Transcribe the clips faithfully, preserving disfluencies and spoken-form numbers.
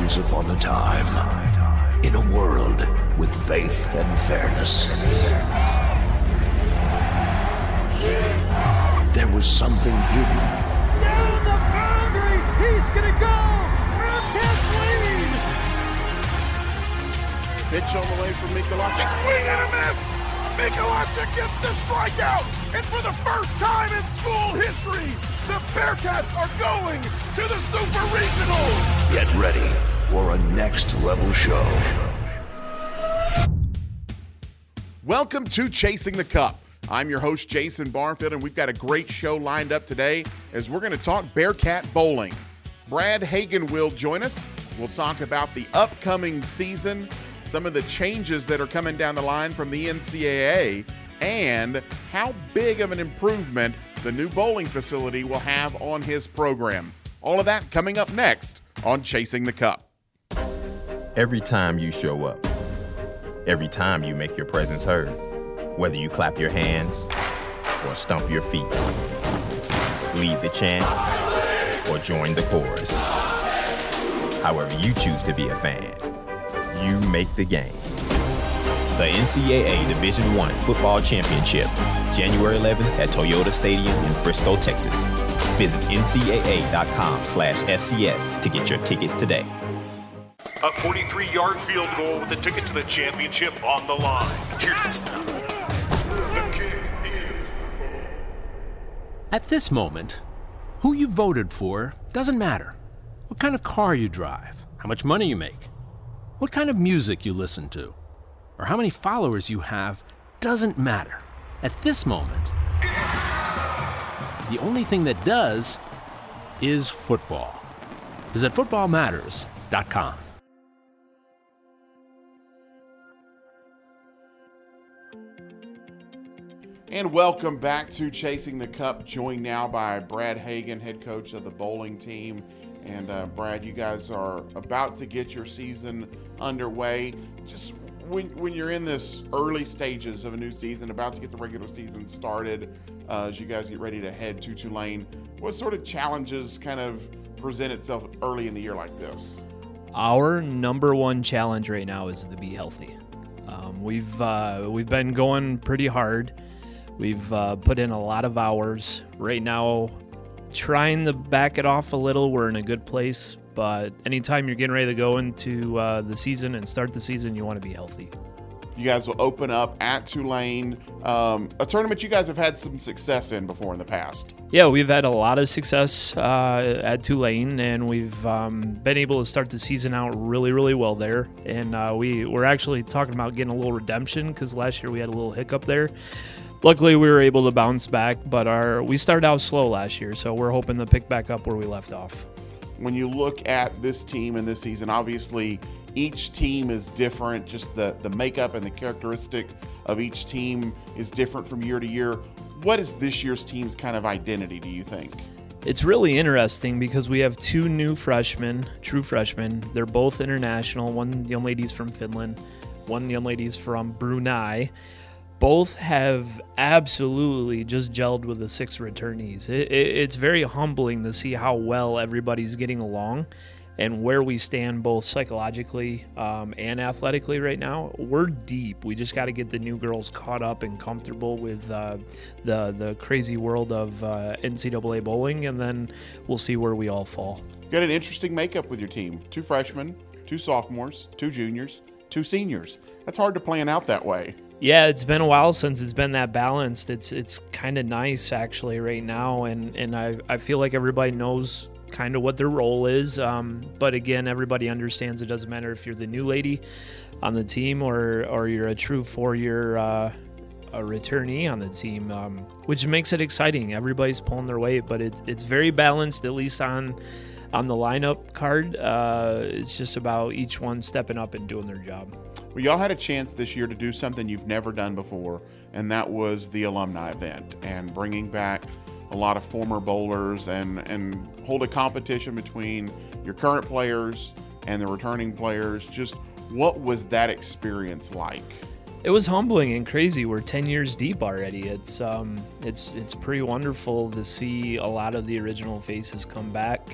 Once upon a time, in a world with faith and fairness, there was something hidden. Down the boundary! He's gonna go! Bearcats lead! Pitch on the way from Mikulášek. Swing and a miss! Mikulášek gets the strikeout! And for the first time in school history, the Bearcats are going to the Super Regional! Get ready for a next-level show. Welcome to Chasing the Cup. I'm your host, Jason Barfield, and we've got a great show lined up today as we're going to talk Bearcat bowling. Brad Hagan will join us. We'll talk about the upcoming season, some of the changes that are coming down the line from the N C double A, and how big of an improvement the new bowling facility will have on his program. All of that coming up next on Chasing the Cup. Every time you show up, every time you make your presence heard, whether you clap your hands or stomp your feet, lead the chant or join the chorus, however you choose to be a fan, you make the game. The N C double A Division I Football Championship, January eleventh at Toyota Stadium in Frisco, Texas. Visit N C double A dot com slash F C S to get your tickets today. A forty-three-yard field goal with a ticket to the championship on the line. Here's the snap. The kick is... At this moment, who you voted for doesn't matter. What kind of car you drive, how much money you make, what kind of music you listen to, or how many followers you have doesn't matter. At this moment, the only thing that does is football. Visit football matters dot com. And welcome back to Chasing the Cup, joined now by Brad Hagan, head coach of the bowling team. And uh, Brad, you guys are about to get your season underway. Just when when you're in this early stages of a new season, about to get the regular season started, uh, as you guys get ready to head to Tulane, what sort of challenges kind of present itself early in the year like this? Our number one challenge right now is to be healthy. Um, we've uh, we've been going pretty hard. We've uh, put in a lot of hours. Right now, trying to back it off a little. We're in a good place, but anytime you're getting ready to go into uh, the season and start the season, you want to be healthy. You guys will open up at Tulane, um, a tournament you guys have had some success in before in the past. Yeah, we've had a lot of success uh, at Tulane, and we've um, been able to start the season out really, really well there. And uh, we, we're actually talking about getting a little redemption because last year we had a little hiccup there. Luckily, we were able to bounce back, but our we started out slow last year, so we're hoping to pick back up where we left off. When you look at this team and this season, obviously each team is different. Just the, the makeup and the characteristic of each team is different from year to year. What is this year's team's kind of identity, do you think? It's really interesting because we have two new freshmen, true freshmen. They're both international. One young lady's from Finland, one young lady's from Brunei. Both have absolutely just gelled with the six returnees. It, it, it's very humbling to see how well everybody's getting along and where we stand both psychologically um, and athletically right now. We're deep. We just got to get the new girls caught up and comfortable with uh, the the crazy world of uh, N C double A bowling, and then we'll see where we all fall. You got an interesting makeup with your team. Two freshmen, two sophomores, two juniors, two seniors. That's hard to plan out that way. Yeah, it's been a while since it's been that balanced. It's it's kind of nice actually right now, and, and I, I feel like everybody knows kind of what their role is. Um, but again, everybody understands it doesn't matter if you're the new lady on the team or or you're a true four-year uh, a returnee on the team, um, which makes it exciting. Everybody's pulling their weight, but it's it's very balanced, at least on on the lineup card. Uh, it's just about each one stepping up and doing their job. Well, y'all had a chance this year to do something you've never done before, and that was the alumni event and bringing back a lot of former bowlers and, and hold a competition between your current players and the returning players. Just what was that experience like? It was humbling and crazy. We're ten years deep already. It's um, it's it's pretty wonderful to see a lot of the original faces come back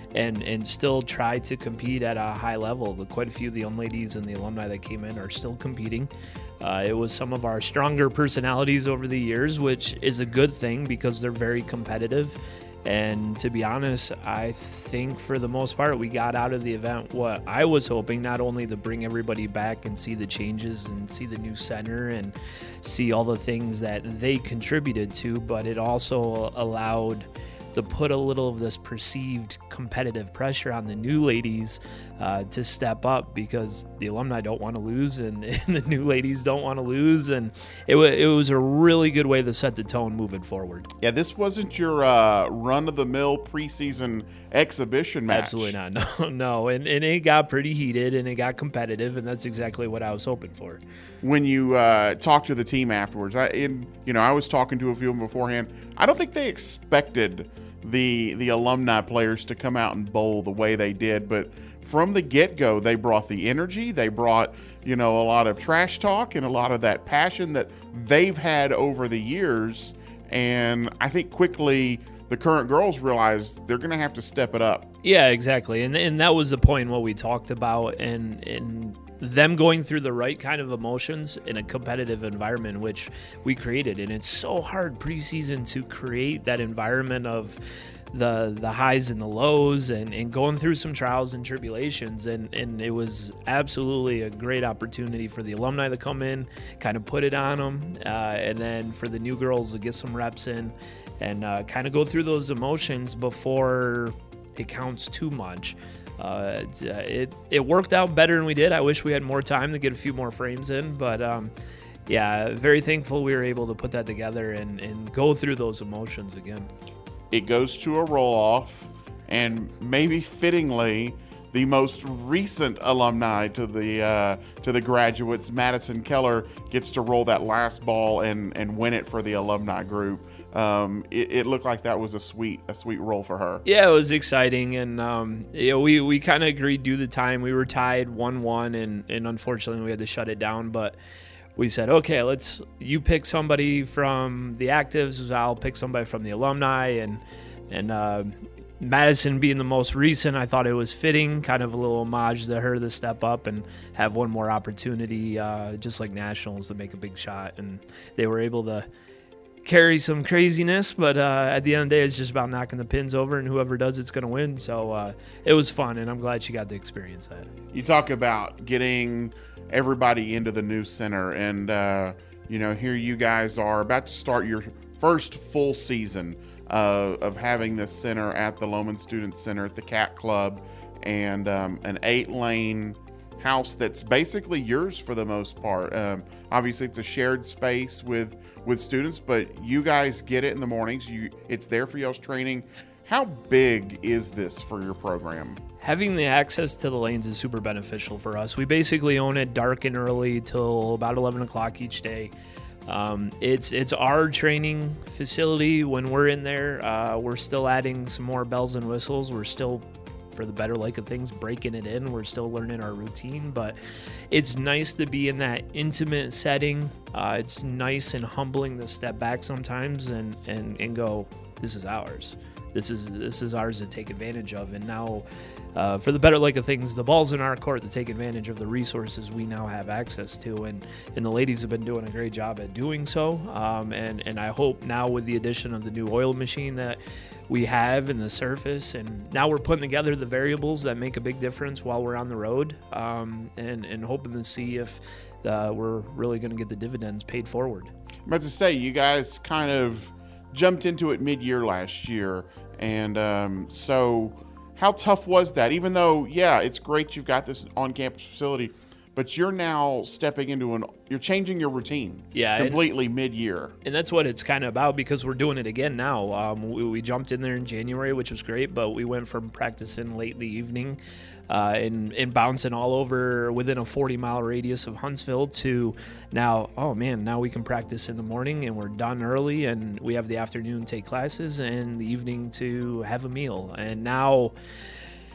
and and still try to compete at a high level. The, quite a few of the young ladies and the alumni that came in are still competing. Uh, it was some of our stronger personalities over the years, which is a good thing because they're very competitive. And to be honest, I think for the most part, we got out of the event what I was hoping, not only to bring everybody back and see the changes and see the new center and see all the things that they contributed to, but it also allowed to put a little of this perceived competitive pressure on the new ladies uh, to step up, because the alumni don't want to lose and, and the new ladies don't want to lose. And it, w- it was a really good way to set the tone moving forward. Yeah, this wasn't your uh, run-of-the-mill preseason exhibition match. Absolutely not. No, no. And, and it got pretty heated and it got competitive, and that's exactly what I was hoping for. When you uh, talked to the team afterwards, I, in, you know, I was talking to a few of them beforehand. I don't think they expected the the alumni players to come out and bowl the way they did, but from the get-go, they brought the energy. They brought, you know, a lot of trash talk and a lot of that passion that they've had over the years. And I think quickly the current girls realized they're going to have to step it up. Yeah, exactly. And and that was the point, what we talked about, and and them going through the right kind of emotions in a competitive environment, which we created. And it's so hard preseason to create that environment of the the highs and the lows, and, and going through some trials and tribulations. And, and it was absolutely a great opportunity for the alumni to come in, kind of put it on them, uh, and then for the new girls to get some reps in and uh, kind of go through those emotions before it counts too much. Uh, it it worked out better than we did. I wish we had more time to get a few more frames in, but um, yeah, very thankful we were able to put that together and, and go through those emotions again. It goes to a roll-off, and maybe fittingly, the most recent alumni to the uh, to the graduates, Madison Keller, gets to roll that last ball and, and win it for the alumni group. Um, it, it looked like that was a sweet a sweet roll for her. Yeah, it was exciting, and um, you know, we, we kind of agreed due to the time. We were tied one one, and, and unfortunately we had to shut it down, but we said, okay, let's you pick somebody from the actives, I'll pick somebody from the alumni, and and uh, Madison being the most recent, I thought it was fitting, kind of a little homage to her to step up and have one more opportunity, uh, just like nationals, to make a big shot, and they were able to carry some craziness, but uh, at the end of the day, it's just about knocking the pins over, and whoever does it's going to win. So uh, it was fun, and I'm glad she got to experience that. You talk about getting everybody into the new center, and uh, you know, here you guys are about to start your first full season uh, of having this center at the Loman Student Center at the Cat Club, and um, an eight-lane house that's basically yours for the most part. Um, obviously, it's a shared space with with students, but you guys get it in the mornings. You, it's there for y'all's training. How big is this for your program? Having the access to the lanes is super beneficial for us. We basically own it dark and early till about eleven o'clock each day. Um, it's it's our training facility. When we're in there, uh, we're still adding some more bells and whistles. We're still, for the better like of things, breaking it in. We're still learning our routine, but it's nice to be in that intimate setting. Uh, it's nice and humbling to step back sometimes and, and, and go, this is ours. This is this is ours to take advantage of. And now, uh, for the better like of things, the ball's in our court to take advantage of the resources we now have access to. And, and the ladies have been doing a great job at doing so. Um, and, and I hope now with the addition of the new oil machine that we have in the surface, and now we're putting together the variables that make a big difference while we're on the road, um, and, and hoping to see if uh, we're really going to get the dividends paid forward. I'm about to say, you guys kind of jumped into it mid-year last year, and um, so how tough was that? Even though, yeah, it's great you've got this on-campus facility, but you're now stepping into an, you're changing your routine yeah, completely and, mid-year. And that's what it's kind of about, because we're doing it again now. Um, we, we jumped in there in January, which was great, but we went from practicing late in the evening uh, and, and bouncing all over within a forty-mile radius of Huntsville to now, oh man, now we can practice in the morning and we're done early, and we have the afternoon to take classes and the evening to have a meal. And now...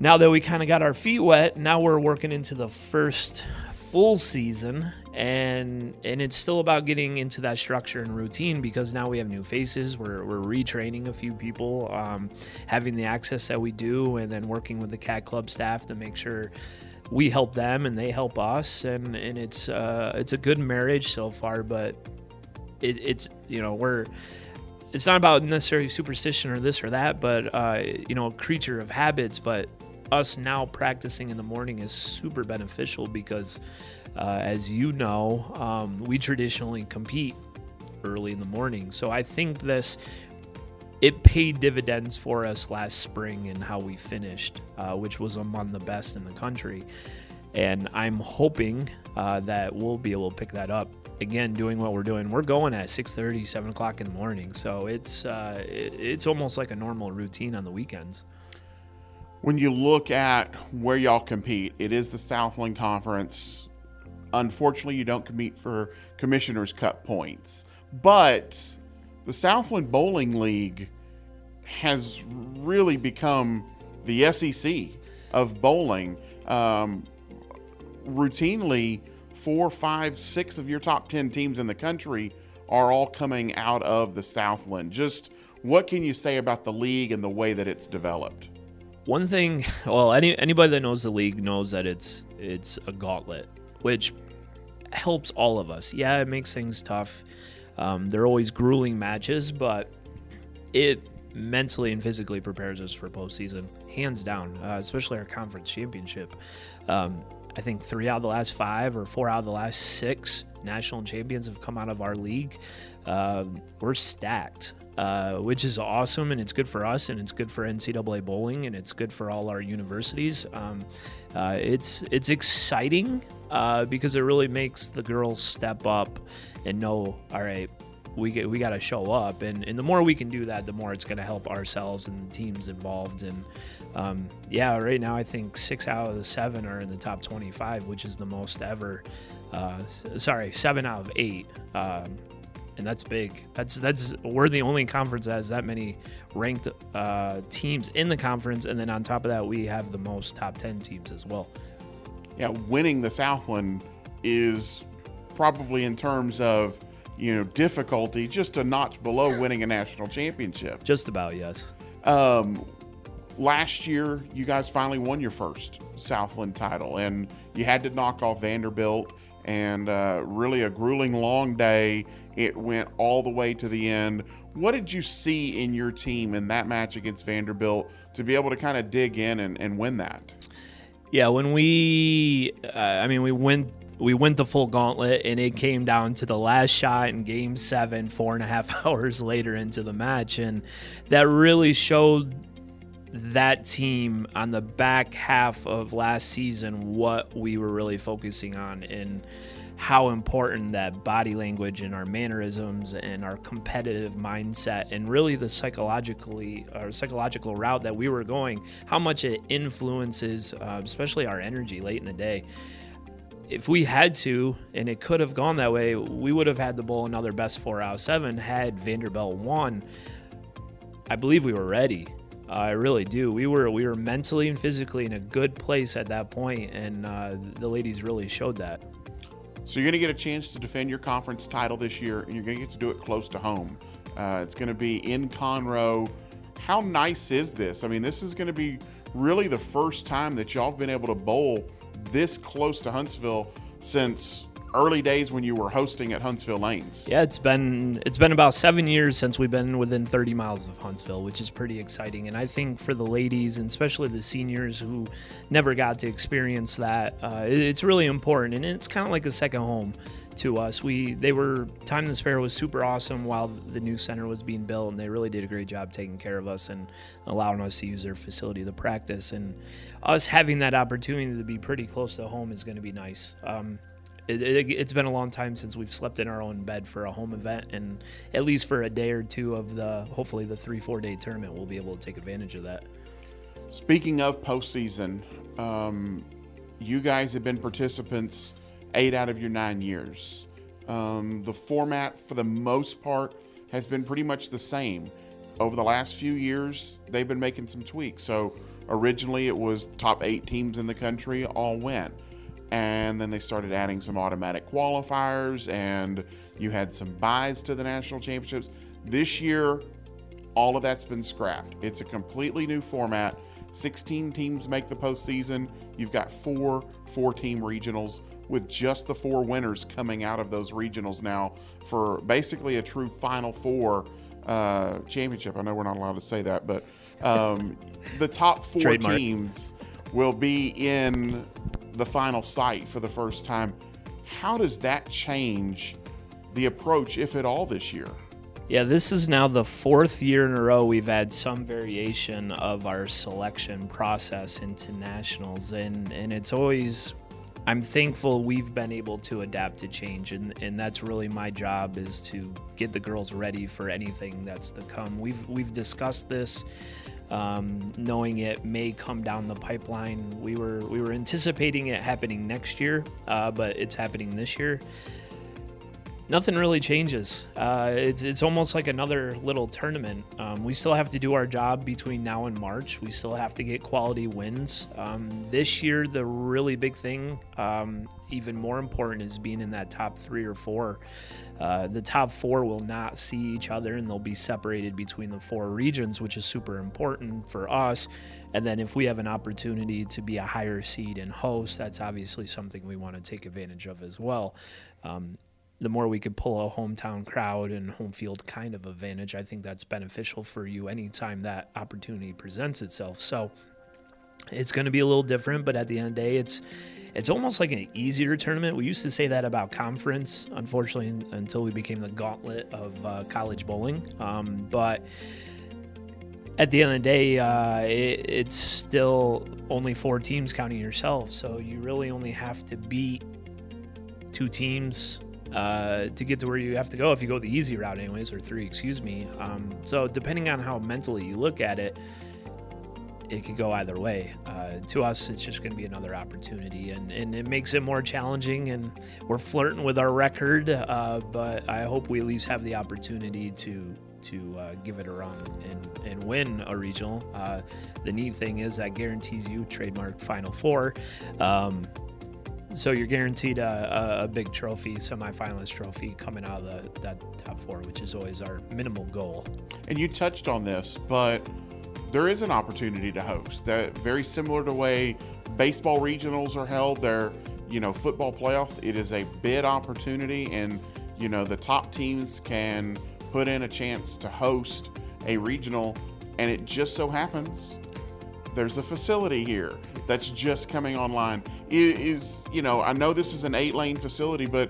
now that we kind of got our feet wet, now we're working into the first full season, and and it's still about getting into that structure and routine, because now we have new faces. We're, we're retraining a few people, um, having the access that we do, and then working with the C A D Club staff to make sure we help them and they help us, and and it's uh, it's a good marriage so far. But it, it's you know we're it's not about necessarily superstition or this or that, but uh, you know, a creature of habits. But us now practicing in the morning is super beneficial because, uh, as you know, um, we traditionally compete early in the morning. So I think this it paid dividends for us last spring in how we finished, uh, which was among the best in the country. And I'm hoping uh, that we'll be able to pick that up. Again, doing what we're doing. We're going at six thirty, seven o'clock in the morning. So it's uh, it, it's almost like a normal routine on the weekends. When you look at where y'all compete, it is the Southland Conference. Unfortunately, you don't compete for Commissioner's Cup points. But the Southland Bowling League has really become the S E C of bowling. Um, routinely, four, five, six of your top ten teams in the country are all coming out of the Southland. Just what can you say about the league and the way that it's developed? One thing, well, any anybody that knows the league knows that it's it's a gauntlet, which helps all of us. Yeah, it makes things tough. Um, they're always grueling matches, but it mentally and physically prepares us for postseason, hands down, uh, especially our conference championship. Um, I think three out of the last five or four out of the last six national champions have come out of our league. Uh, we're stacked, uh, which is awesome, and it's good for us, and it's good for N C double A bowling, and it's good for all our universities. Um, uh, it's it's exciting uh, because it really makes the girls step up and know, all right, we get, we got to show up, and, and the more we can do that, the more it's going to help ourselves and the teams involved. And um, yeah, right now I think six out of the seven are in the top twenty-five, which is the most ever. Uh, sorry, seven out of eight, um, and that's big. That's that's we're the only conference that has that many ranked uh, teams in the conference, and then on top of that, we have the most top ten teams as well. Yeah, winning the Southland is probably, in terms of, you know, difficulty, just a notch below winning a national championship. Just about, yes. Um, last year, you guys finally won your first Southland title, and you had to knock off Vanderbilt, and uh, really a grueling long day. It went all the way to the end. What did you see in your team in that match against Vanderbilt to be able to kind of dig in and, and win that? Yeah, when we, uh, I mean, we went we went the full gauntlet, and it came down to the last shot in Game Seven, four and a half hours later into the match, and that really showed that team on the back half of last season what we were really focusing on, and how important that body language and our mannerisms and our competitive mindset and really the psychologically or psychological route that we were going, how much it influences, uh, especially our energy late in the day. If we had to, and it could have gone that way, we would have had to bowl another best four out of seven had Vanderbilt won. I believe we were ready. Uh, I really do. We were we were mentally and physically in a good place at that point, and uh, the ladies really showed that. So you're going to get a chance to defend your conference title this year, and you're going to get to do it close to home. Uh, it's going to be in Conroe. How nice is this? I mean, this is going to be really the first time that y'all have been able to bowl this close to Huntsville since early days when you were hosting at Huntsville Lanes. Yeah, it's been it's been about seven years since we've been within thirty miles of Huntsville, which is pretty exciting. And I think for the ladies, and especially the seniors who never got to experience that, uh, it, it's really important. And it's kind of like a second home to us. We they were Time to Spare was super awesome while the new center was being built, and they really did a great job taking care of us and allowing us to use their facility to practice. And us having that opportunity to be pretty close to home is going to be nice. Um, It, it, it's been a long time since we've slept in our own bed for a home event, and at least for a day or two of the, hopefully the three, four day tournament, we'll be able to take advantage of that. Speaking of postseason, um, you guys have been participants eight out of your nine years. Um, the format, for the most part, has been pretty much the same. Over the last few years, they've been making some tweaks. So originally it was top eight teams in the country all went. And then they started adding some automatic qualifiers, and you had some buys to the national championships. This year, all of that's been scrapped. It's a completely new format. sixteen teams make the postseason. You've got four four-team regionals with just the four winners coming out of those regionals now for basically a true Final Four uh, championship. I know we're not allowed to say that, but um, the top four Trademark. teams will be in the final site for the first time. How does that change the approach, if at all, this year? Yeah, this is now the fourth year in a row we've had some variation of our selection process into nationals, and, and it's always, I'm thankful we've been able to adapt to change, and, and that's really my job, is to get the girls ready for anything that's to come. We've we've discussed this, um, knowing it may come down the pipeline. We were we were anticipating it happening next year, uh, but it's happening this year. Nothing really changes. Uh, it's it's almost like another little tournament. Um, we still have to do our job between now and March. We still have to get quality wins. Um, this year, the really big thing, um, even more important, is being in that top three or four. Uh, the top four will not see each other, and they'll be separated between the four regions, which is super important for us. And then if we have an opportunity to be a higher seed and host, that's obviously something we want to take advantage of as well. Um, the more we could pull a hometown crowd and home field kind of advantage, I think that's beneficial for you anytime that opportunity presents itself. So it's going to be a little different, but at the end of the day, it's it's almost like an easier tournament. We used to say that about conference, unfortunately, until we became the gauntlet of uh, college bowling. Um, but at the end of the day, uh, it, it's still only four teams counting yourself. So you really only have to beat two teams Uh, to get to where you have to go, if you go the easy route anyways, or three, excuse me. Um, so depending on how mentally you look at it, it could go either way. Uh, to us, it's just going to be another opportunity, and, and it makes it more challenging, and we're flirting with our record, uh, but I hope we at least have the opportunity to to uh, give it a run and, and win a regional. Uh, the neat thing is that guarantees you trademarked Final Four. Um, So you're guaranteed a, a, a big trophy, semifinalist trophy, coming out of the, that top four, which is always our minimal goal. And you touched on this, but there is an opportunity to host. That very similar to the way baseball regionals are held. They're, you know, football playoffs. It is a bid opportunity, and you know the top teams can put in a chance to host a regional, and it just so happens there's a facility here that's just coming online. Is, is you know, I know this is an eight-lane facility, but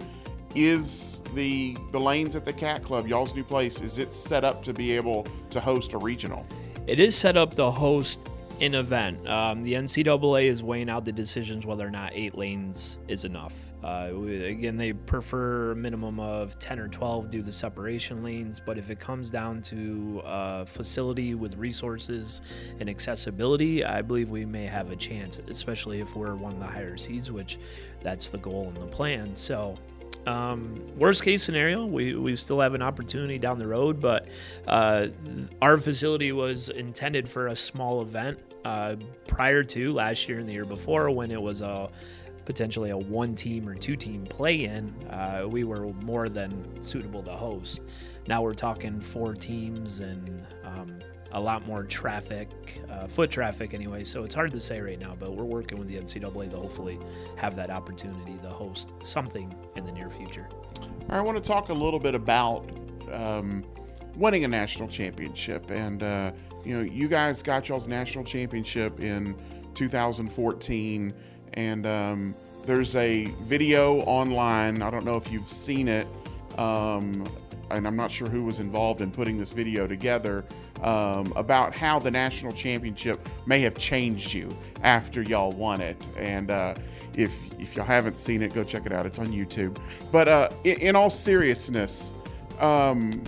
is the the lanes at the Cat Club, y'all's new place, is it set up to be able to host a regional? It is set up to host an event. Um, the N C double A is weighing out the decisions whether or not eight lanes is enough. Uh, we, again, they prefer a minimum of ten or twelve due to the separation lanes, but if it comes down to a facility with resources and accessibility, I believe we may have a chance, especially if we're one of the higher seeds, which that's the goal and the plan. So Um, worst case scenario, we, we still have an opportunity down the road, but uh, our facility was intended for a small event uh, prior to last year and the year before, when it was a potentially a one team or two team play-in. Uh, we were more than suitable to host. Now we're talking four teams and um, a lot more traffic, uh, foot traffic anyway, so it's hard to say right now, but we're working with the N C double A to hopefully have that opportunity to host something in the near future. I want to talk a little bit about um, winning a national championship, and uh, you know, you guys got y'all's national championship in two thousand fourteen, and um, there's a video online. I don't know if you've seen it, um, and I'm not sure who was involved in putting this video together, um, about how the national championship may have changed you after y'all won it. And uh, if if y'all haven't seen it, go check it out. It's on YouTube. But uh, in, in all seriousness, um,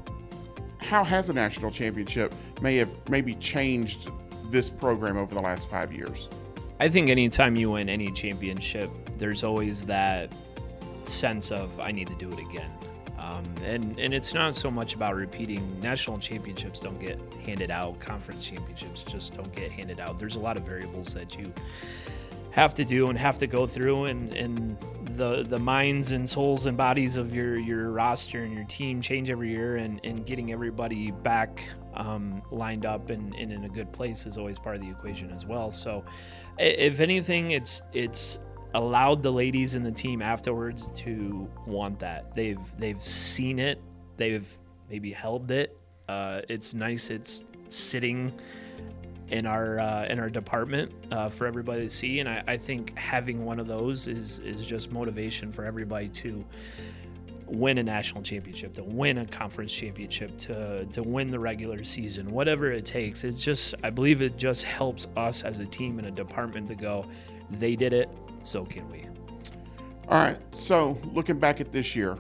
how has a national championship may have maybe changed this program over the last five years? I think anytime you win any championship, there's always that sense of, I need to do it again. Um, and, and it's not so much about repeating. National championships don't get handed out. Conference championships just don't get handed out. There's a lot of variables that you have to do and have to go through, and, and the the minds and souls and bodies of your, your roster and your team change every year, and, and getting everybody back um, lined up and, and in a good place is always part of the equation as well. So if anything, it's it's allowed the ladies in the team afterwards to want that. They've they've seen it. They've maybe held it. Uh, it's nice. It's sitting in our uh, in our department uh, for everybody to see, and I, I think having one of those is is just motivation for everybody to win a national championship, to win a conference championship, to to win the regular season, whatever it takes. It's just, I believe it just helps us as a team and a department to go, they did it, so can we. All right, so looking back at this year,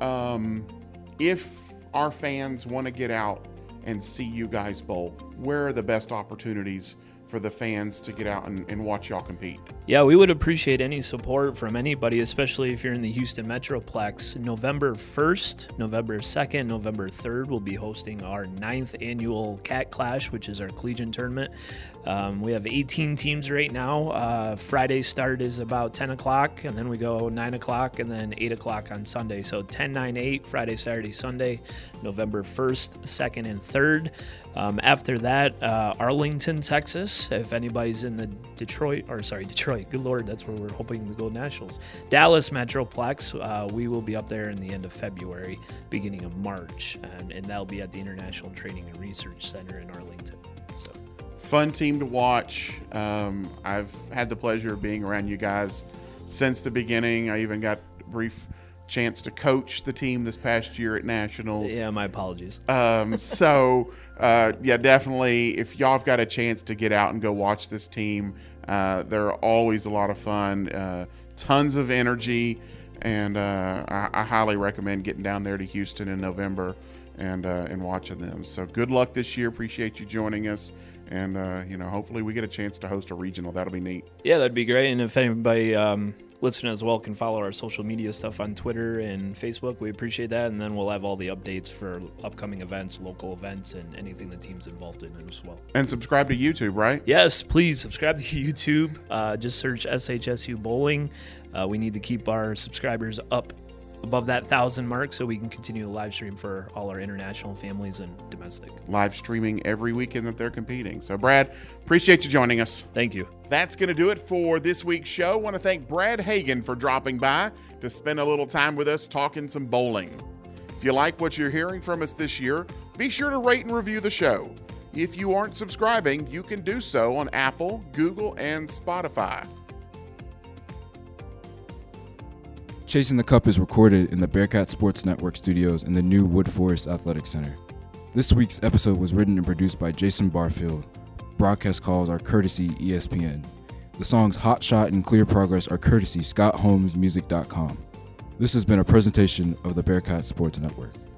um, if our fans want to get out and see you guys bowl, where are the best opportunities for the fans to get out and, and watch y'all compete? Yeah, we would appreciate any support from anybody, especially if you're in the Houston Metroplex. November first, November second, November third, we'll be hosting our ninth annual Cat Clash, which is our collegiate tournament. Um, we have eighteen teams right now. Uh, Friday start is about ten o'clock, and then we go nine o'clock, and then eight o'clock on Sunday. So ten, nine, eight, Friday, Saturday, Sunday, November first, second, and third. Um, after that, uh, Arlington, Texas. If anybody's in the Detroit, or sorry, Detroit, good Lord, that's where we're hoping to go nationals. Dallas Metroplex, uh, we will be up there in the end of February, beginning of March, and, and that'll be at the International Training and Research Center in Arlington. So, fun team to watch. Um, I've had the pleasure of being around you guys since the beginning. I even got a brief chance to coach the team this past year at nationals. Yeah, my apologies. Um, so, uh, yeah, definitely, if y'all have got a chance to get out and go watch this team, uh, they're always a lot of fun, uh, tons of energy, and uh, I, I highly recommend getting down there to Houston in November and uh, and watching them. So good luck this year. Appreciate you joining us. And, uh, you know, hopefully we get a chance to host a regional. That'll be neat. Yeah, that'd be great. And if anybody um, listening as well can follow our social media stuff on Twitter and Facebook, we appreciate that. And then we'll have all the updates for upcoming events, local events, and anything the team's involved in as well. And subscribe to YouTube, right? Yes, please subscribe to YouTube. Uh, just search S H S U Bowling. Uh, we need to keep our subscribers up above that thousand mark so we can continue to live stream for all our international families and domestic. Live streaming every weekend that they're competing. So, Brad, appreciate you joining us. Thank you. That's going to do it for this week's show. I want to thank Brad Hagan for dropping by to spend a little time with us talking some bowling. If you like what you're hearing from us this year, be sure to rate and review the show. If you aren't subscribing, you can do so on Apple, Google, and Spotify. Chasing the Cup is recorded in the Bearcat Sports Network studios in the new Wood Forest Athletic Center. This week's episode was written and produced by Jason Barfield. Broadcast calls are courtesy E S P N. The songs Hot Shot and Clear Progress are courtesy Scott Holmes Music dot com. This has been a presentation of the Bearcat Sports Network.